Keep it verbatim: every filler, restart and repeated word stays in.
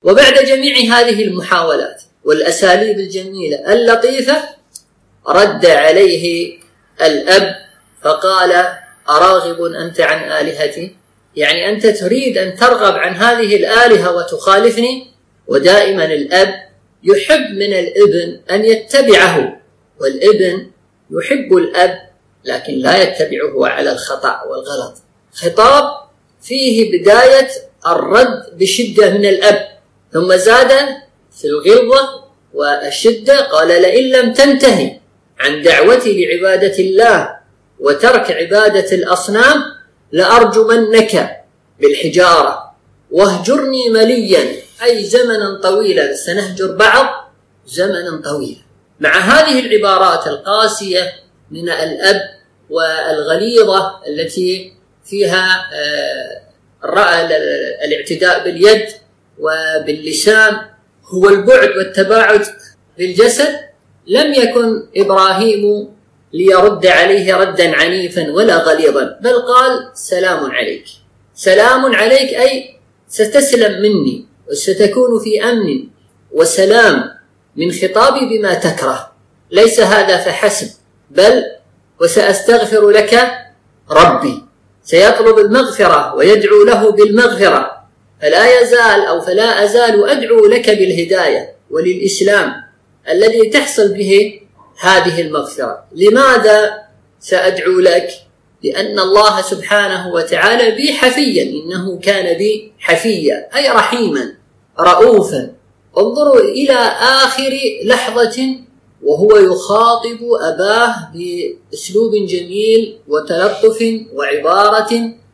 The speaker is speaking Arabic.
وبعد جميع هذه المحاولات والأساليب الجميلة اللطيفة رد عليه الأب فقال: أراغب أنت عن آلهتي؟ يعني أنت تريد أن ترغب عن هذه الآلهة وتخالفني؟ ودائما الأب يحب من الابن أن يتبعه، والابن يحب الأب لكن لا يتبعه على الخطأ والغلط. خطاب فيه بداية الرد بشدة من الأب، ثم زاد في الغلظة والشدة، قال: لئن لم تنتهي عن دعوتي لعبادة الله وترك عبادة الأصنام لأرجمنك بالحجارة واهجرني مليا، أي زمنا طويلا، سنهجر بعض زمنا طويلا. مع هذه العبارات القاسية من الأب والغليظة التي فيها الاعتداء باليد وباللسان هو البعد والتباعد بالجسد، لم يكن إبراهيم ليرد عليه ردا عنيفا ولا غليظا، بل قال: سلام عليك. سلام عليك أي ستسلم مني وستكون في أمن وسلام من خطابي بما تكره. ليس هذا فحسب، بل وسأستغفر لك ربي. سيطلب المغفرة ويدعو له بالمغفرة، فلا يزال أو فلا أزال أدعو لك بالهداية وللإسلام الذي تحصل به هذه المغفرة. لماذا سأدعو لك؟ لأن الله سبحانه وتعالى بي حفيا، إنه كان بي حفيا أي رحيما رؤوفا. انظروا إلى آخر لحظة وهو يخاطب أباه بأسلوب جميل وتلطف وعبارة